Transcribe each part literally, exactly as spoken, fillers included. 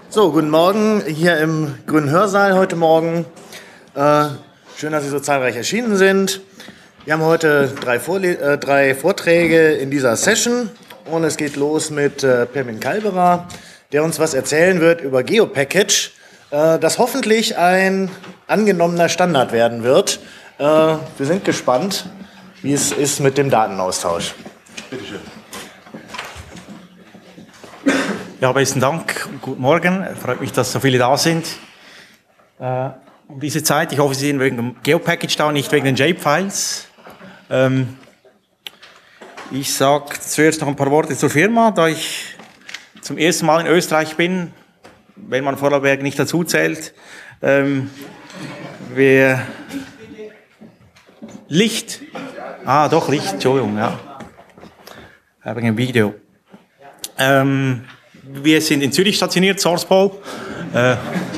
So, guten Morgen hier im Grünen Hörsaal heute Morgen. Äh, schön, dass Sie so zahlreich erschienen sind. Wir haben heute drei, Vorle- äh, drei Vorträge in dieser Session und es geht los mit äh, Pirmin Kalberer, der uns was erzählen wird über GeoPackage, äh, das hoffentlich ein angenommener Standard werden wird. Äh, wir sind gespannt, wie es ist mit dem Datenaustausch. Bitte schön. Ja, besten Dank und guten Morgen. Freut mich, dass so viele da sind. Äh, um diese Zeit, ich hoffe, Sie sind wegen dem GeoPackage da, nicht wegen den Shapefiles. Ähm, ich sage zuerst noch ein paar Worte zur Firma, da ich zum ersten Mal in Österreich bin, wenn man Vorarlberg nicht dazu zählt. Ähm, wir Licht. Ah, doch, Licht, Entschuldigung, ja. Wegen dem Video. Ähm, Wir sind in Zürich stationiert, Sourcepol. Äh,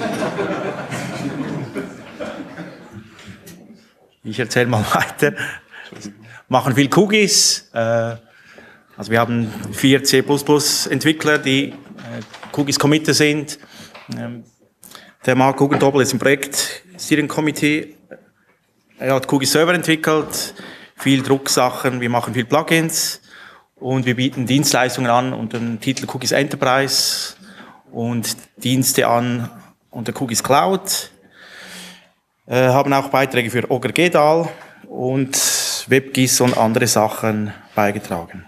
ich erzähle mal weiter. Machen viel Cookies. Äh, also wir haben vier C plus plus Entwickler, die äh, Cookies Committer sind. Ähm, der Marc Hugendobel ist im Projekt Steering Committee. Er hat Cookies Server entwickelt, viel Drucksachen, wir machen viel Plugins. Und wir bieten Dienstleistungen an unter dem Titel Cookies Enterprise und Dienste an unter Cookies Cloud. Äh, haben auch Beiträge für Ogre Gedal und WebGIS und andere Sachen beigetragen.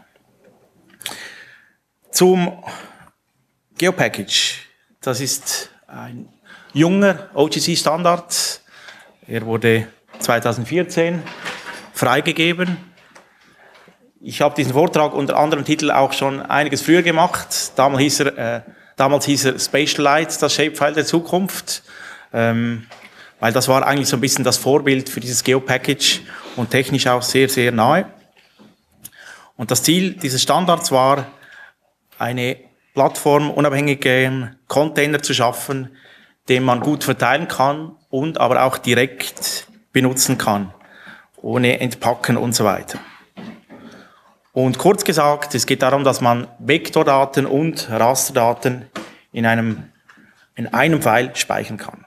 Zum GeoPackage. Das ist ein junger O G C-Standard. Er wurde zweitausendvierzehn freigegeben. Ich habe diesen Vortrag unter anderem Titel auch schon einiges früher gemacht. Damals hieß er, äh, damals hieß er Spatialite, das Shapefile der Zukunft, ähm, weil das war eigentlich so ein bisschen das Vorbild für dieses GeoPackage und technisch auch sehr, sehr nahe. Und das Ziel dieses Standards war, eine plattformunabhängigen Container zu schaffen, den man gut verteilen kann und aber auch direkt benutzen kann, ohne Entpacken und so weiter. Und kurz gesagt, es geht darum, dass man Vektordaten und Rasterdaten in einem, in einem File speichern kann.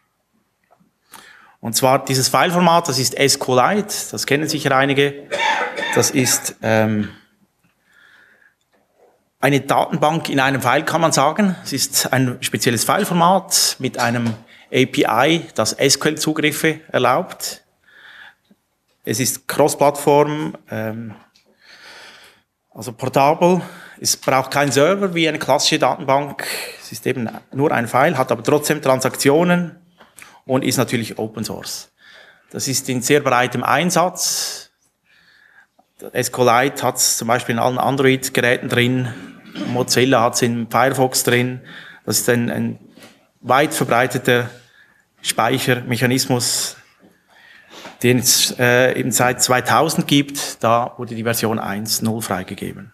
Und zwar dieses Fileformat, das ist SQLite, das kennen sicher einige. Das ist ähm, eine Datenbank in einem File, kann man sagen. Es ist ein spezielles Fileformat mit einem A P I, das S Q L-Zugriffe erlaubt. Es ist Cross-Plattform, ähm, also portabel. Es braucht keinen Server wie eine klassische Datenbank. Es ist eben nur ein File, hat aber trotzdem Transaktionen und ist natürlich Open Source. Das ist in sehr breitem Einsatz. SQLite hat es zum Beispiel in allen Android-Geräten drin. Mozilla hat es in Firefox drin. Das ist ein, ein weit verbreiteter Speichermechanismus, den es äh, eben seit zweitausend gibt. Da wurde die Version eins Punkt null freigegeben.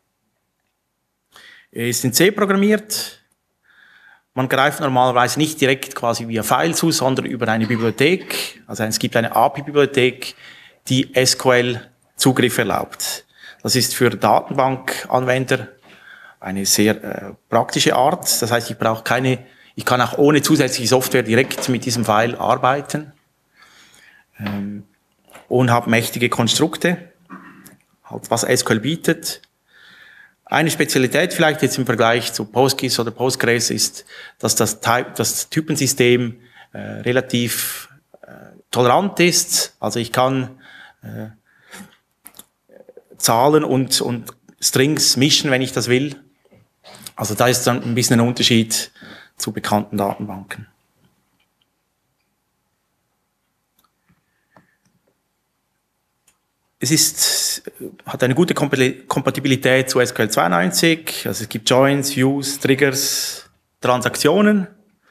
Er ist in C programmiert. Man greift normalerweise nicht direkt quasi via File zu, sondern über eine Bibliothek. Also es gibt eine A P I-Bibliothek, die S Q L-Zugriff erlaubt. Das ist für Datenbankanwender eine sehr äh, praktische Art. Das heißt, ich brauche keine, ich kann auch ohne zusätzliche Software direkt mit diesem File arbeiten. Ähm, und habe mächtige Konstrukte, halt was S Q L bietet. Eine Spezialität vielleicht jetzt im Vergleich zu PostGIS oder Postgres ist, dass das, Type, das Typensystem äh, relativ äh, tolerant ist. Also ich kann äh, Zahlen und, und Strings mischen, wenn ich das will. Also da ist dann ein bisschen ein Unterschied zu bekannten Datenbanken. Es ist, hat eine gute Kompatibilität zu S Q L zweiundneunzig, also es gibt Joins, Views, Triggers, Transaktionen.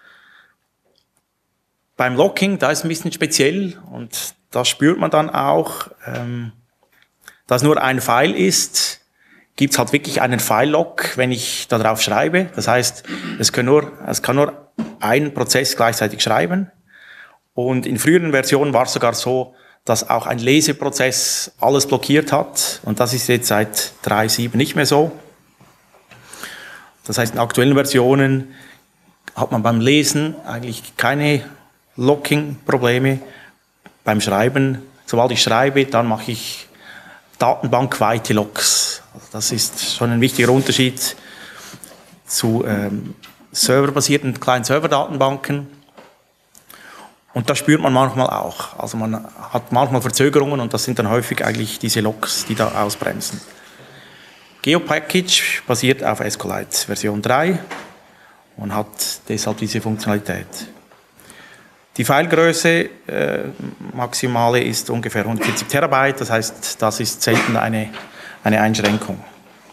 Beim Locking, da ist es ein bisschen speziell und da spürt man dann auch, ähm, dass nur ein File ist, gibt es halt wirklich einen File-Lock, wenn ich da drauf schreibe. Das heißt, es kann nur, es kann nur ein Prozess gleichzeitig schreiben. Und in früheren Versionen war es sogar so, dass auch ein Leseprozess alles blockiert hat. Und das ist jetzt seit drei Punkt sieben nicht mehr so. Das heißt, in aktuellen Versionen hat man beim Lesen eigentlich keine Locking-Probleme. Beim Schreiben, sobald ich schreibe, dann mache ich datenbankweite Locks. Also das ist schon ein wichtiger Unterschied zu ähm, serverbasierten kleinen Serverdatenbanken. Und das spürt man manchmal auch. Also man hat manchmal Verzögerungen und das sind dann häufig eigentlich diese Locks, die da ausbremsen. GeoPackage basiert auf SQLite Version drei und hat deshalb diese Funktionalität. Die Filegröße äh, maximale ist ungefähr hundertvierzig Terabyte, das heißt, das ist selten eine, eine Einschränkung.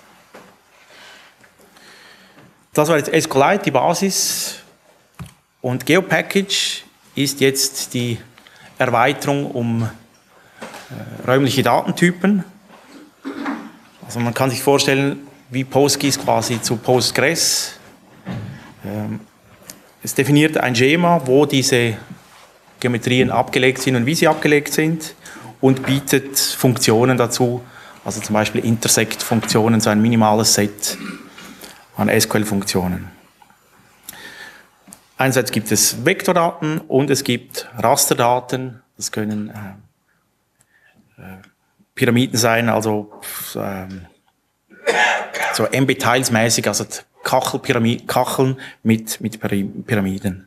Das war jetzt SQLite, die Basis, und GeoPackage ist jetzt die Erweiterung um äh, räumliche Datentypen. Also man kann sich vorstellen, wie PostGIS quasi zu Postgres. Ähm, es definiert ein Schema, wo diese Geometrien abgelegt sind und wie sie abgelegt sind, und bietet Funktionen dazu, also zum Beispiel Intersect-Funktionen, so ein minimales Set an S Q L-Funktionen. Einerseits gibt es Vektordaten und es gibt Rasterdaten. Das können äh, äh, Pyramiden sein, also äh, so M B-Tiles-mäßig, also Kachelpyramid, Kacheln mit, mit Pyramiden.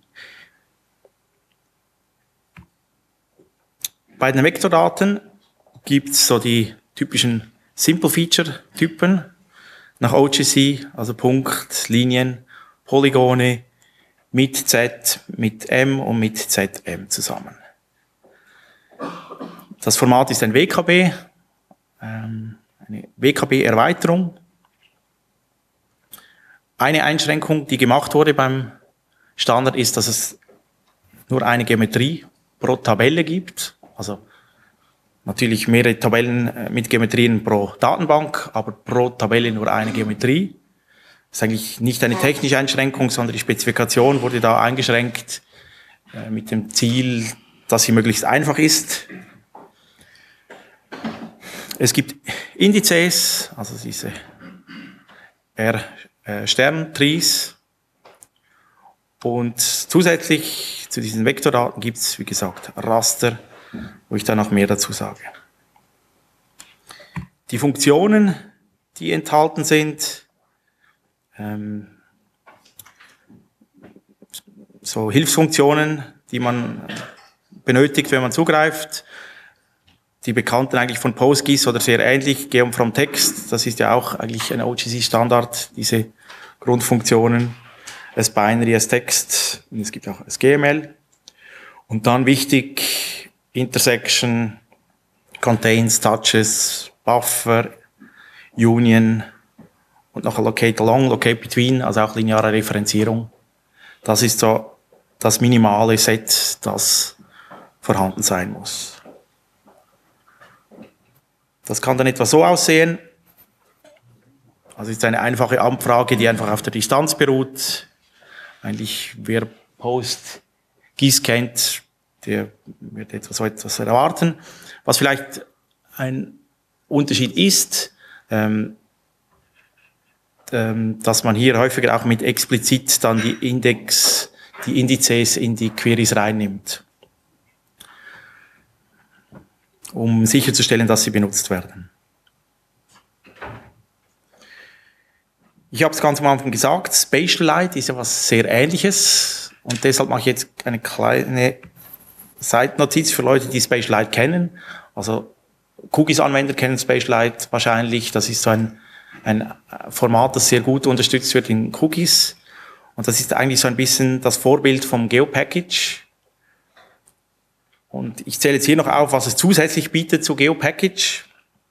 Bei den Vektordaten gibt es so die typischen Simple-Feature-Typen nach O G C, also Punkt, Linien, Polygone, mit Z, mit M und mit Z M zusammen. Das Format ist ein W K B, ähm, eine W K B-Erweiterung. Eine Einschränkung, die gemacht wurde beim Standard, ist, dass es nur eine Geometrie pro Tabelle gibt. Also natürlich mehrere Tabellen mit Geometrien pro Datenbank, aber pro Tabelle nur eine Geometrie. Das ist eigentlich nicht eine technische Einschränkung, sondern die Spezifikation wurde da eingeschränkt äh, mit dem Ziel, dass sie möglichst einfach ist. Es gibt Indizes, also diese R-Stern-Trees. Und zusätzlich zu diesen Vektordaten gibt es, wie gesagt, Raster, wo ich dann noch mehr dazu sage. Die Funktionen, die enthalten sind, ähm, so Hilfsfunktionen, die man benötigt, wenn man zugreift. Die bekannten eigentlich von PostGIS oder sehr ähnlich, Geom from Text, das ist ja auch eigentlich ein O G C-Standard, diese Grundfunktionen. As Binary, as Text, und es gibt auch as G M L. Und dann wichtig, Intersection, Contains, Touches, Buffer, Union und noch Locate Along, Locate Between, also auch lineare Referenzierung. Das ist so das minimale Set, das vorhanden sein muss. Das kann dann etwa so aussehen. Also es ist eine einfache Abfrage, die einfach auf der Distanz beruht. Eigentlich, wer PostGIS kennt, der wird etwas so etwas erwarten. Was vielleicht ein Unterschied ist, ähm, ähm, dass man hier häufiger auch mit explizit dann die Index, die Indizes in die Queries reinnimmt, um sicherzustellen, dass sie benutzt werden. Ich habe es ganz am Anfang gesagt, SpatialLite ist ja was sehr Ähnliches und deshalb mache ich jetzt eine kleine Seitennotiz für Leute, die SpatialLite kennen. Also QGIS-Anwender kennen SpatialLite wahrscheinlich. Das ist so ein, ein Format, das sehr gut unterstützt wird in QGIS. Und das ist eigentlich so ein bisschen das Vorbild vom GeoPackage. Und ich zähle jetzt hier noch auf, was es zusätzlich bietet zu GeoPackage.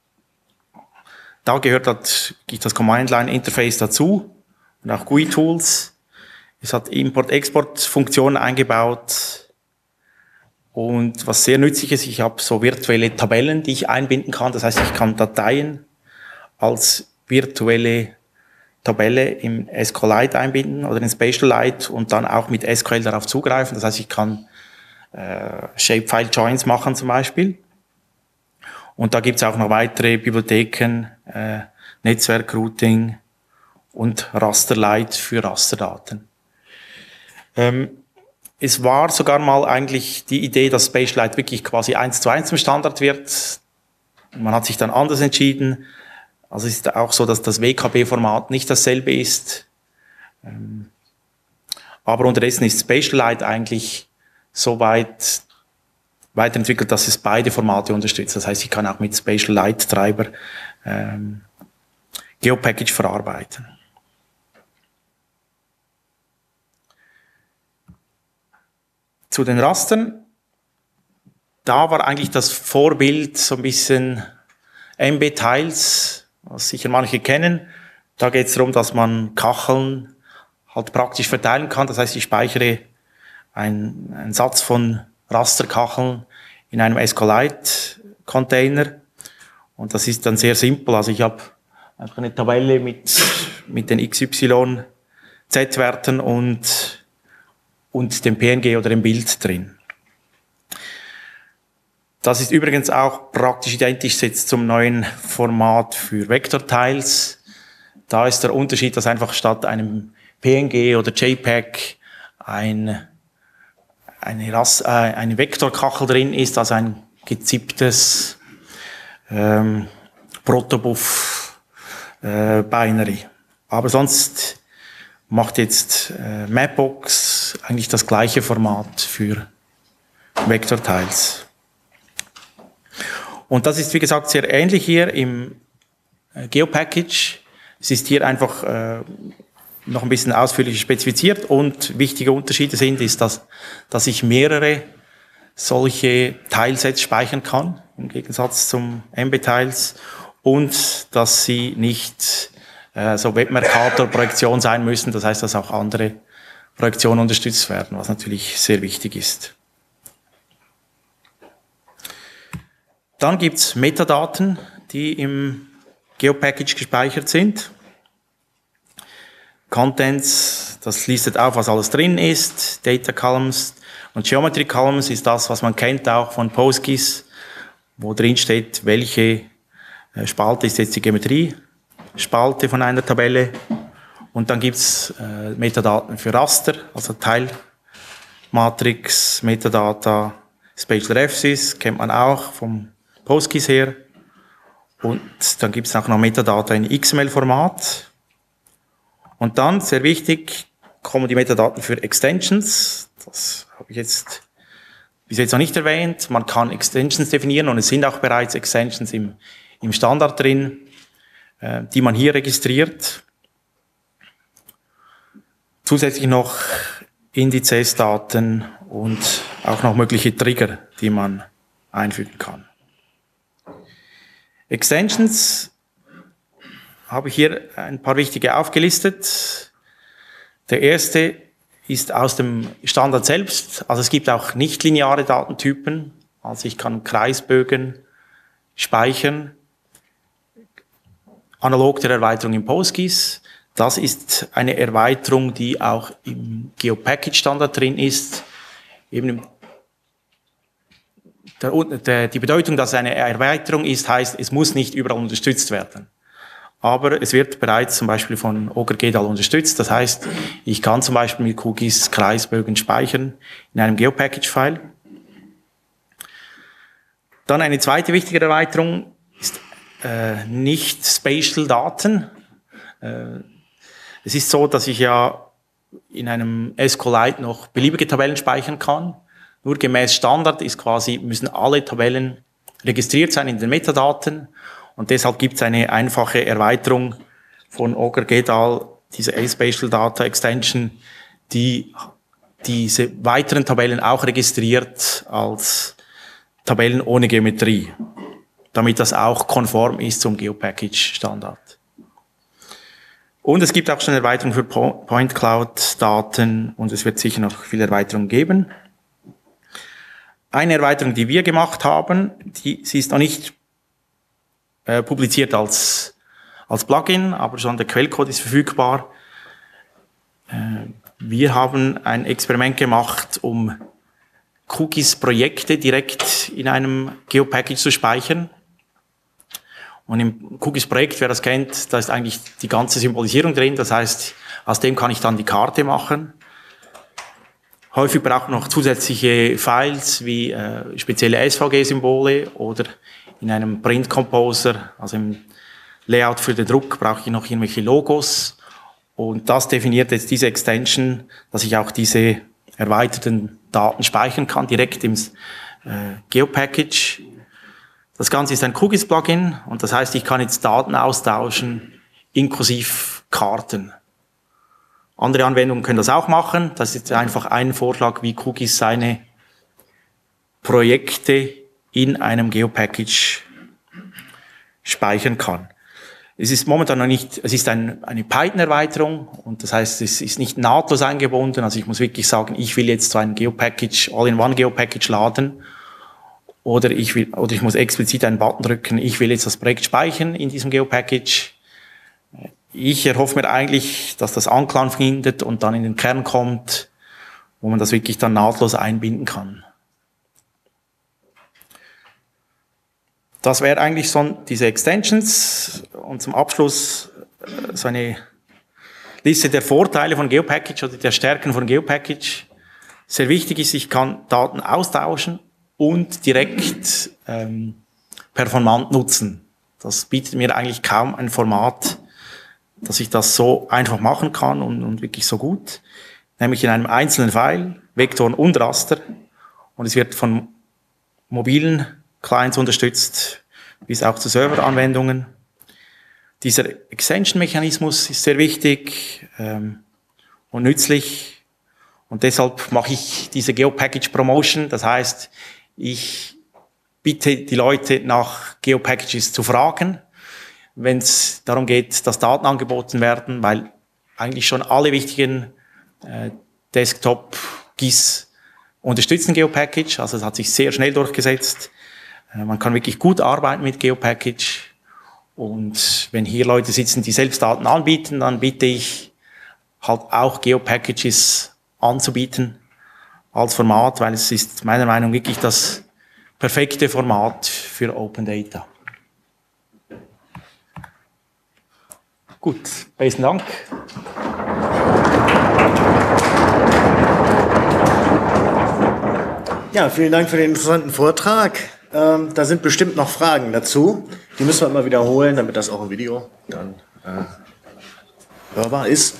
Da gehört das, das Command-Line-Interface dazu und auch G U I-Tools. Es hat Import-Export-Funktionen eingebaut. Und was sehr nützlich ist, ich habe so virtuelle Tabellen, die ich einbinden kann. Das heißt, ich kann Dateien als virtuelle Tabelle im SQLite einbinden oder in SpatialLite und dann auch mit S Q L darauf zugreifen. Das heißt, ich kann äh, Shapefile-Joins machen zum Beispiel. Und da gibt es auch noch weitere Bibliotheken, äh, Netzwerk-Routing und Rasterlite für Rasterdaten. Ähm, es war sogar mal eigentlich die Idee, dass Spatialite wirklich quasi eins zu eins zum Standard wird. Man hat sich dann anders entschieden. Also es ist auch so, dass das W K B-Format nicht dasselbe ist. Ähm, aber unterdessen ist Spatialite eigentlich so weit weiterentwickelt, dass es beide Formate unterstützt. Das heißt, ich kann auch mit Spatialite-Treiber ähm, GeoPackage verarbeiten. Zu den Rastern. Da war eigentlich das Vorbild so ein bisschen M B-Tiles, was sicher manche kennen. Da geht es darum, dass man Kacheln halt praktisch verteilen kann. Das heißt, ich speichere einen, einen Satz von Rasterkacheln in einem SQLite-Container. Und das ist dann sehr simpel. Also ich habe einfach eine Tabelle mit, mit den X Y Z-Werten und, und dem P N G oder dem Bild drin. Das ist übrigens auch praktisch identisch jetzt zum neuen Format für Vektortiles. Da ist der Unterschied, dass einfach statt einem P N G oder JPEG ein, eine, Ras, äh, eine Vektorkachel drin ist, also ein gezipptes ähm, Protobuf äh, Binary. Aber sonst macht jetzt äh, Mapbox eigentlich das gleiche Format für Vektortiles. Und das ist, wie gesagt, sehr ähnlich hier im GeoPackage. Es ist hier einfach äh, noch ein bisschen ausführlicher spezifiziert und wichtige Unterschiede sind, ist, dass, dass ich mehrere solche Tilesets speichern kann, im Gegensatz zum M B-Tiles, und dass sie nicht äh, so Webmercator-Projektion sein müssen, das heißt, dass auch andere Projektionen unterstützt werden, was natürlich sehr wichtig ist. Dann gibt's Metadaten, die im GeoPackage gespeichert sind. Contents, das listet auf, was alles drin ist. Data Columns und Geometry Columns ist das, was man kennt auch von PostGIS, wo drin steht, welche Spalte ist jetzt die Geometrie-Spalte von einer Tabelle. Und dann gibt's äh, Metadaten für Raster, also Teilmatrix, Metadata, Spatial Refsys, kennt man auch vom PostGIS her. Und dann gibt es auch noch Metadata in X M L-Format. Und dann, sehr wichtig, kommen die Metadaten für Extensions. Das habe ich jetzt bis jetzt noch nicht erwähnt. Man kann Extensions definieren und es sind auch bereits Extensions im, im Standard drin, äh, die man hier registriert. Zusätzlich noch Indizes-Daten und auch noch mögliche Trigger, die man einfügen kann. Extensions habe ich hier ein paar wichtige aufgelistet. Der erste ist aus dem Standard selbst. Also es gibt auch nichtlineare Datentypen. Also ich kann Kreisbögen speichern. Analog der Erweiterung im PostGIS. Das ist eine Erweiterung, die auch im GeoPackage-Standard drin ist. Eben im Der, der, die Bedeutung, dass es eine Erweiterung ist, heißt, es muss nicht überall unterstützt werden. Aber es wird bereits zum Beispiel von OgreGEDAL unterstützt. Das heißt, ich kann zum Beispiel mit QGIS Kreisbögen speichern in einem GeoPackage-File. Dann eine zweite wichtige Erweiterung ist äh, nicht Spatial-Daten. Äh, es ist so, dass ich ja in einem SQLite noch beliebige Tabellen speichern kann. Nur gemäß Standard ist quasi, müssen alle Tabellen registriert sein in den Metadaten. Und deshalb gibt es eine einfache Erweiterung von OgreGEDAL, diese A-Spatial Data Extension, die diese weiteren Tabellen auch registriert als Tabellen ohne Geometrie, damit das auch konform ist zum GeoPackage-Standard. Und es gibt auch schon Erweiterungen für Point Cloud-Daten und es wird sicher noch viele Erweiterungen geben. Eine Erweiterung, die wir gemacht haben, die, sie ist noch nicht äh, publiziert als, als Plugin, aber schon der Quellcode ist verfügbar. Äh, wir haben ein Experiment gemacht, um QGIS-Projekte direkt in einem GeoPackage zu speichern. Und im QGIS-Projekt, wer das kennt, da ist eigentlich die ganze Symbolisierung drin. Das heißt, aus dem kann ich dann die Karte machen. Häufig braucht man noch zusätzliche Files wie äh, spezielle S V G-Symbole oder in einem Print Composer, also im Layout für den Druck, brauche ich noch irgendwelche Logos. Und das definiert jetzt diese Extension, dass ich auch diese erweiterten Daten speichern kann, direkt im äh, Geo-Package. Das Ganze ist ein QGIS-Plugin und das heißt, ich kann jetzt Daten austauschen, inklusive Karten. Andere Anwendungen können das auch machen. Das ist jetzt einfach ein Vorschlag, wie QGIS seine Projekte in einem Geo-Package speichern kann. Es ist momentan noch nicht, es ist ein, eine Python-Erweiterung und das heißt, es ist nicht nahtlos eingebunden. Also ich muss wirklich sagen, ich will jetzt so ein Geo-Package, All-in-One Geo-Package laden oder ich will, oder ich muss explizit einen Button drücken, ich will jetzt das Projekt speichern in diesem Geo-Package. Ich erhoffe mir eigentlich, dass das Anklang findet und dann in den Kern kommt, wo man das wirklich dann nahtlos einbinden kann. Das wäre eigentlich so diese Extensions und zum Abschluss so eine Liste der Vorteile von Geo-Package oder der Stärken von Geo-Package. Sehr wichtig ist, ich kann Daten austauschen und direkt ähm, performant nutzen. Das bietet mir eigentlich kaum ein Format, dass ich das so einfach machen kann und, und wirklich so gut. Nämlich in einem einzelnen File, Vektoren und Raster. Und es wird von mobilen Clients unterstützt, bis auch zu Serveranwendungen. Dieser Extension-Mechanismus ist sehr wichtig ähm, und nützlich. Und deshalb mache ich diese Geo-Package-Promotion. Das heißt, ich bitte die Leute nach Geo-Packages zu fragen, wenn es darum geht, dass Daten angeboten werden, weil eigentlich schon alle wichtigen äh, Desktop-G I S unterstützen Geo-Package, also es hat sich sehr schnell durchgesetzt. Äh, man kann wirklich gut arbeiten mit Geo-Package und wenn hier Leute sitzen, die selbst Daten anbieten, dann bitte ich halt auch Geo-Packages anzubieten als Format, weil es ist meiner Meinung nach wirklich das perfekte Format für Open Data. Gut, besten Dank. Ja, vielen Dank für den interessanten Vortrag. Ähm, da sind bestimmt noch Fragen dazu. Die müssen wir immer wiederholen, damit das auch im Video dann äh, hörbar ist.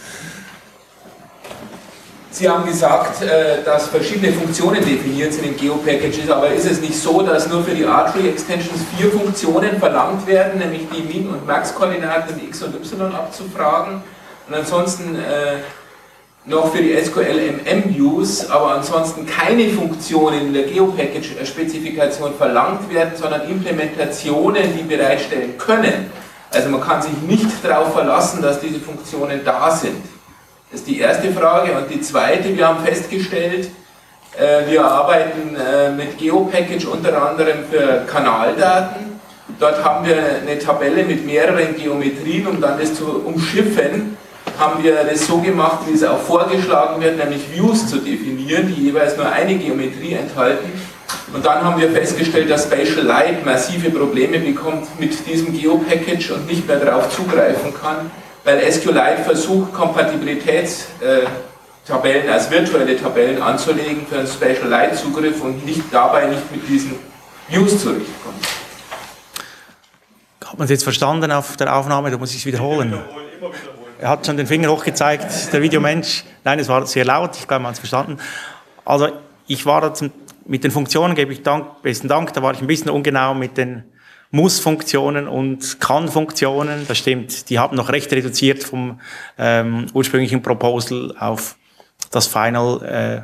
Sie haben gesagt, dass verschiedene Funktionen definiert sind in Geo-Packages, aber ist es nicht so, dass nur für die R-Tree-Extensions vier Funktionen verlangt werden, nämlich die Min- und Max-Koordinaten, die X und Y abzufragen und ansonsten äh, noch für die S Q L-M M-Views, aber ansonsten keine Funktionen in der Geo-Package-Spezifikation verlangt werden, sondern Implementationen, die bereitstellen können. Also man kann sich nicht darauf verlassen, dass diese Funktionen da sind. Das ist die erste Frage. Und die zweite, wir haben festgestellt, äh, wir arbeiten äh, mit Geo-Package unter anderem für Kanaldaten. Dort haben wir eine Tabelle mit mehreren Geometrien, um dann das zu umschiffen, haben wir das so gemacht, wie es auch vorgeschlagen wird, nämlich Views zu definieren, die jeweils nur eine Geometrie enthalten. Und dann haben wir festgestellt, dass Spatial Light massive Probleme bekommt mit diesem Geo-Package und nicht mehr darauf zugreifen kann, weil SQLite versucht, Kompatibilitätstabellen als virtuelle Tabellen anzulegen für einen Spatial Light Zugriff und nicht dabei nicht mit diesen Views zurechtkommt. Hat man es jetzt verstanden auf der Aufnahme? Da muss ich es wiederholen. Immer wiederholen, immer wiederholen. Er hat schon den Finger hochgezeigt, der Videomensch. Nein, es war sehr laut, ich glaube, man hat es verstanden. Also ich war da zum, mit den Funktionen, gebe ich Dank, besten Dank, da war ich ein bisschen ungenau mit den Muss-Funktionen und Kann-Funktionen, das stimmt, die haben noch recht reduziert vom ähm, ursprünglichen Proposal auf das Final äh,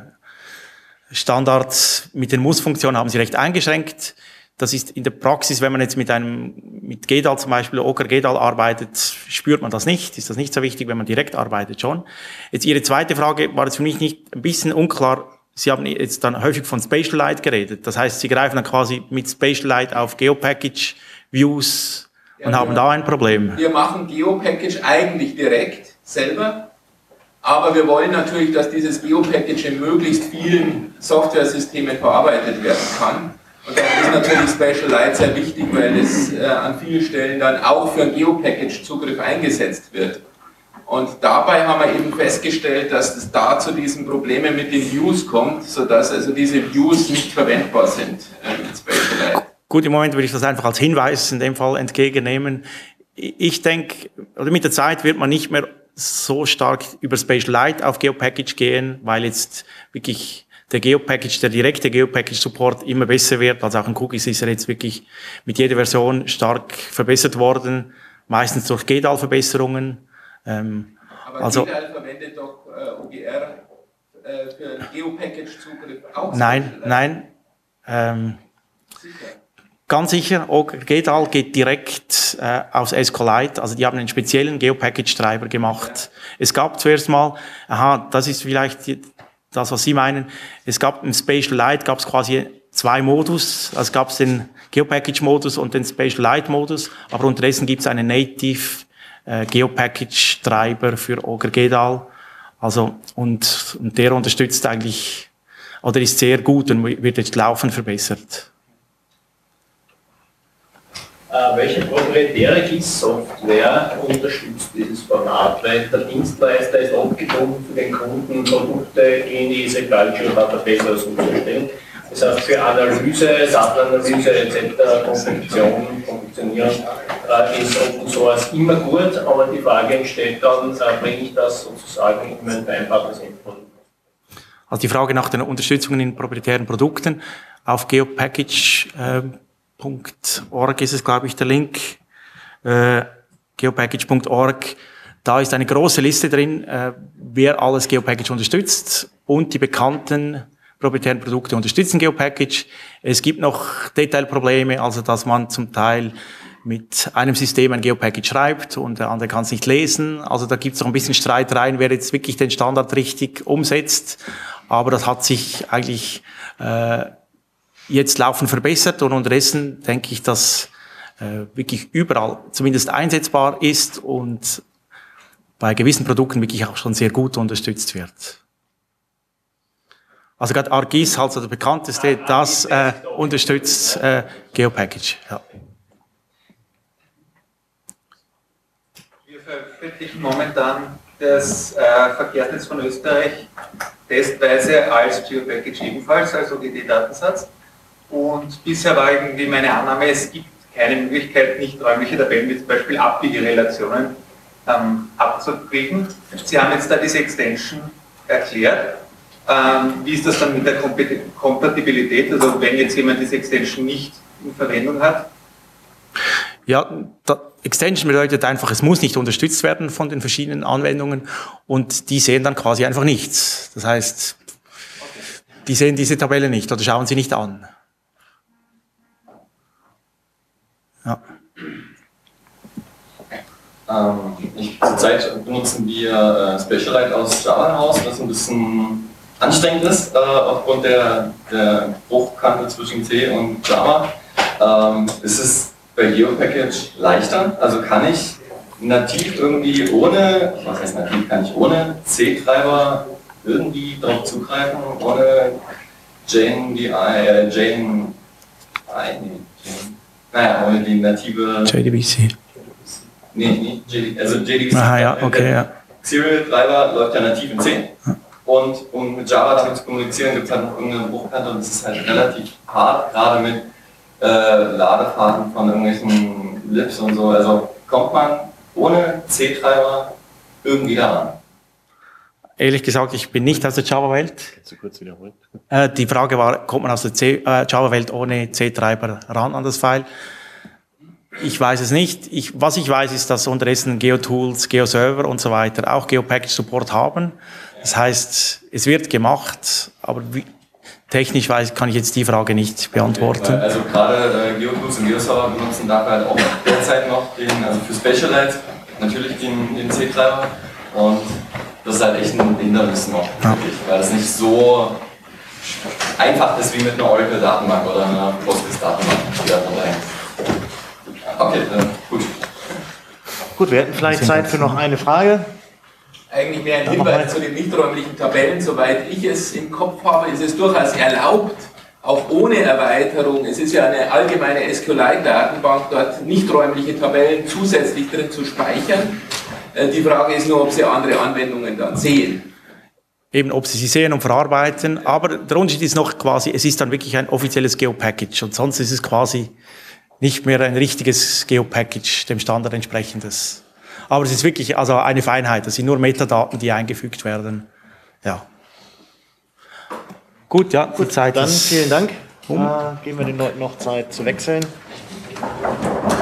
Standard. Mit den Muss-Funktionen haben sie recht eingeschränkt. Das ist in der Praxis, wenn man jetzt mit einem, mit G D A L zum Beispiel, Oker G D A L arbeitet, spürt man das nicht, ist das nicht so wichtig, wenn man direkt arbeitet schon. Jetzt Ihre zweite Frage war jetzt für mich nicht ein bisschen unklar. Sie haben jetzt dann häufig von Spatial Light geredet. Das heißt, Sie greifen dann quasi mit Spatial Light auf Geo-Package Views und ja, haben da ein Problem. Wir machen Geo-Package eigentlich direkt selber, aber wir wollen natürlich, dass dieses Geo-Package in möglichst vielen Software-Systemen verarbeitet werden kann. Und dann ist natürlich Spatial Light sehr wichtig, weil es äh, an vielen Stellen dann auch für einen Geo-Package-Zugriff eingesetzt wird. Und dabei haben wir eben festgestellt, dass es da zu diesen Problemen mit den Views kommt, sodass also diese Views nicht verwendbar sind äh, mit Spatialite. Gut, im Moment würde ich das einfach als Hinweis in dem Fall entgegennehmen. Ich denke, oder mit der Zeit wird man nicht mehr so stark über Spatialite auf GeoPackage gehen, weil jetzt wirklich der GeoPackage, der direkte GeoPackage-Support immer besser wird. Also auch in Cookies ist er jetzt wirklich mit jeder Version stark verbessert worden, meistens durch G D A L-Verbesserungen. Ähm, Aber also, G D A L verwendet doch äh, O G R äh, für GeoPackage-Zugriff auch? Nein, nein. Ähm, sicher. Ganz sicher, G D A L geht direkt äh, aus SQLite, also die haben einen speziellen GeoPackage-Treiber gemacht. Ja. Es gab zuerst mal, aha, das ist vielleicht die, das, was Sie meinen, es gab im Spatialite gab es quasi zwei Modus, also gab es den GeoPackage-Modus und den Spatialite-Modus, aber unterdessen gibt es einen Native äh, GeoPackage-Treiber für O G R G D A L, also und, und der unterstützt eigentlich, oder ist sehr gut und wird jetzt laufend verbessert. Äh, welche proprietäre G I S-Software unterstützt dieses Format? Weil der Dienstleister ist abgebunden für den Kunden, Produkte in diese Culture Databases umzustellen. Das heißt, für Analyse, Datenanalyse et cetera, Konfektion, Konfektionieren äh, ist Open Source immer gut, aber die Frage entsteht dann, äh, bringe ich das sozusagen in mein vereinbartes Endprodukt? Also die Frage nach den Unterstützungen in proprietären Produkten auf GeoPackage äh, Punkt org ist es, glaube ich, der Link, äh, geopackage Punkt org. Da ist eine große Liste drin, äh, wer alles GeoPackage unterstützt und die bekannten proprietären Produkte unterstützen GeoPackage. Es gibt noch Detailprobleme, also dass man zum Teil mit einem System ein GeoPackage schreibt und der andere kann es nicht lesen. Also da gibt es noch ein bisschen Streit rein, wer jetzt wirklich den Standard richtig umsetzt. Aber das hat sich eigentlich äh, jetzt laufend verbessert und unterdessen denke ich, dass äh, wirklich überall zumindest einsetzbar ist und bei gewissen Produkten wirklich auch schon sehr gut unterstützt wird. Also gerade ArcGIS, also der bekannteste, das äh, unterstützt äh, GeoPackage. Ja. Wir veröffentlichen momentan das äh, Verkehrsnetz von Österreich testweise als GeoPackage ebenfalls, als O G D-Datensatz. Und bisher war irgendwie meine Annahme, es gibt keine Möglichkeit, nicht räumliche Tabellen, wie zum Beispiel Abbiegerelationen, ähm, abzukriegen. Sie haben jetzt da diese Extension erklärt. Ähm, wie ist das dann mit der Kompatibilität? Also wenn jetzt jemand diese Extension nicht in Verwendung hat? Ja, da, Extension bedeutet einfach, es muss nicht unterstützt werden von den verschiedenen Anwendungen und die sehen dann quasi einfach nichts. Das heißt, die sehen diese Tabelle nicht oder schauen sie nicht an. Ja. Ähm, ich, zurzeit benutzen wir äh, Spatialite aus Java heraus, was ein bisschen anstrengend ist, äh, aufgrund der, der Bruchkante zwischen C und Java. Ähm, ist es bei GeoPackage leichter? Also kann ich nativ irgendwie ohne, was heißt nativ, kann ich ohne C-Treiber irgendwie darauf zugreifen, ohne Jane, die äh, Jane, nee, Jane. Naja, ohne die native J D B C. Nee, nicht J D B C, also J D B C. Aha, ja, okay, ja. Serial-Treiber läuft ja nativ in C. Und um mit Java damit zu kommunizieren, gibt es halt noch irgendeine Bruchkante und es ist halt relativ hart, gerade mit äh, Ladefahrten von irgendwelchen Libs und so. Also kommt man ohne C-Treiber irgendwie daran. Ehrlich gesagt, ich bin nicht aus der Java-Welt. Kannst du kurz wiederholen? Äh, die Frage war, kommt man aus der C- äh, Java-Welt ohne C-Treiber ran an das File? Ich weiß es nicht. Ich, was ich weiß, ist, dass unterdessen GeoTools, GeoServer und so weiter auch GeoPackage-Support haben. Das heißt, es wird gemacht, aber wie, technisch weiß, kann ich jetzt die Frage nicht beantworten. Okay, also gerade äh, GeoTools und GeoServer benutzen dafür halt auch derzeit noch den, also für Spatialite natürlich den, den C-Treiber und das ist halt echt ein Hindernis noch, ja. Weil es nicht so einfach ist wie mit einer Oracle-Datenbank oder einer Postgres-Datenbank, die da drunter hängt. Okay, äh, gut. Gut, wir hätten vielleicht Zeit für noch eine Frage. Eigentlich mehr ein Hinweis zu den nichträumlichen Tabellen. Soweit ich es im Kopf habe, ist es durchaus erlaubt, auch ohne Erweiterung. Es ist ja eine allgemeine SQLite-Datenbank, dort nichträumliche Tabellen zusätzlich drin zu speichern. Die Frage ist nur, ob Sie andere Anwendungen dann sehen. Eben, ob Sie sie sehen und verarbeiten. Aber der Unterschied ist noch quasi, es ist dann wirklich ein offizielles Geo-Package. Und sonst ist es quasi nicht mehr ein richtiges Geo-Package, dem Standard entsprechendes. Aber es ist wirklich also eine Feinheit. Das sind nur Metadaten, die eingefügt werden. Ja. Gut, ja, die Zeit Dann ist vielen Dank. um. Äh, geben wir den Leuten noch Zeit zu wechseln.